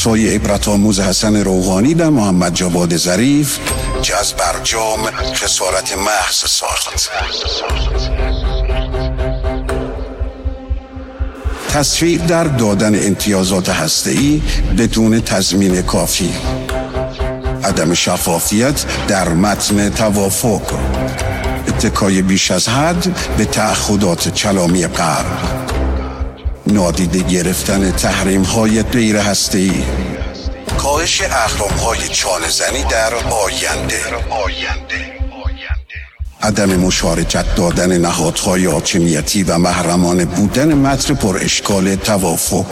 قصای عبرت‌آموز حسن روحانی در محمد جواد ظریف که از برجام خسارت محض ساخت. تسریع در دادن امتیازات هسته‌ای بدون تضمین کافی، عدم شفافیت در متن توافق، اتکای بیش از حد به تعهدات کلامی غرب، نادیده گرفتن تحریم‌های غیر هسته‌ای، کاهش اهرم‌های چانه‌زنی در آینده، عدم مشارکت دادن نهادهای حاکمیتی و محرمانه بودن متن پر اشکال توافق،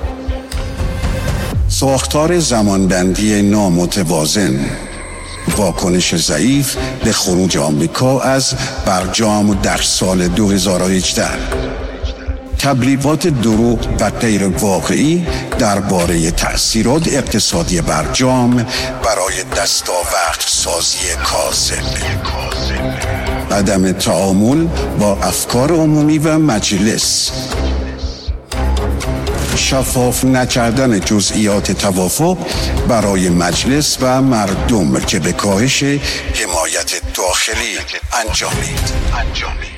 ساختار زمانبندی نامتوازن، واکنش ضعیف به خروج آمریکا از برجام در سال 2018، تبلیغات دروغ و غیر واقعی درباره تأثیرات اقتصادی برجام برای دستاورد سازی کاذب، عدم تعامل با افکار عمومی و مجلس، شفاف نکردن جزئیات توافق برای مجلس و مردم که به کاهش حمایت داخلی انجامید.